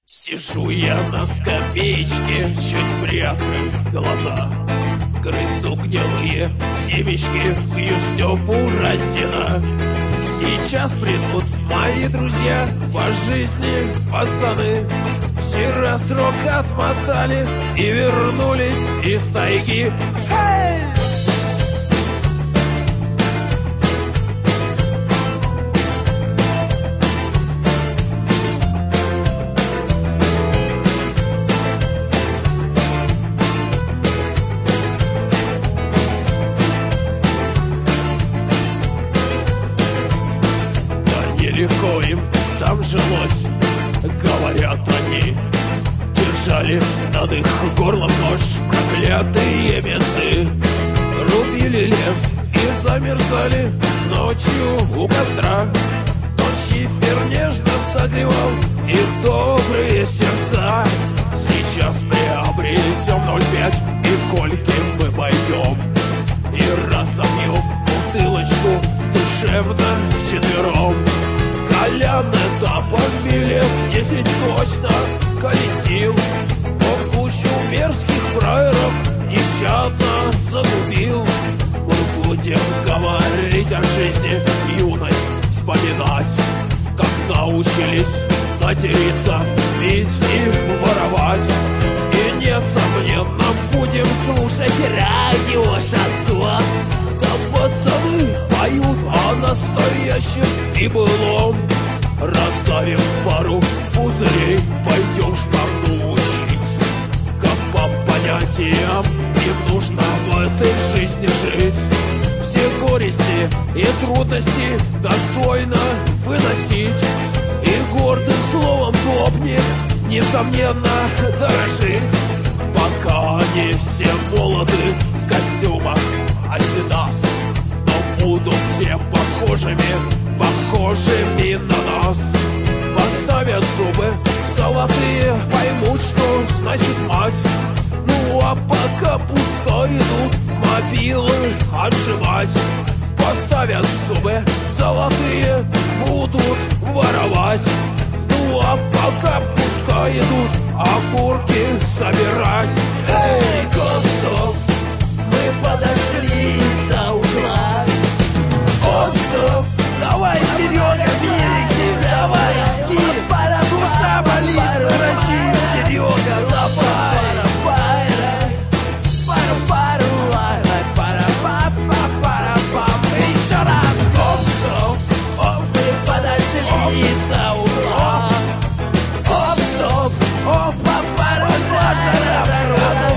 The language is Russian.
Сижу я на скамеечке, чуть приоткрыв глаза. Грызу гнилые семечки, пью Степу Разина. Сейчас придут мои друзья по жизни, пацаны. Вчера срок отмотали и вернулись из тайги. Hey! Нелегко им там жилось, говорят они. Держали над их горлом нож проклятые менты. Рубили лес и замерзали ночью у костра. Ночи фер нежно согревал их добрые сердца. Сейчас приобретем 0,5 и кольки мы пойдем и разобьем бутылочку душевно вчетвером. Колян этапом билет 10 точно колесил. Он кучу мерзких фраеров нещадно загубил. Мы будем говорить о жизни, юность вспоминать, как научились материться, пить и воровать. И несомненно будем слушать радио шансон. Там пацаны поют о настоящем и былом. Расставим пару пузырей, пойдем шпагу учить. Как по понятиям им нужно в этой жизни жить. Все горести и трудности достойно выносить. И гордым словом гопник несомненно дорожить. Пока они все молоды в костюмах Асидас, но будут все похожими на нас. Поставят зубы золотые, поймут, что значит мать. Ну а пока пускай идут мобилы отжимать. Поставят зубы золотые, будут воровать. Ну а пока пускай идут окурки собирать. Эй, гоп-стоп, мы подошли из-за угла. Гоп-стоп, давай, Серега, бери, давай, жги. Душа болит, зарази, Серега, давай. Еще раз, гоп-стоп, мы подошли из-за угла. Гоп-стоп, опа, пошла жара в рот.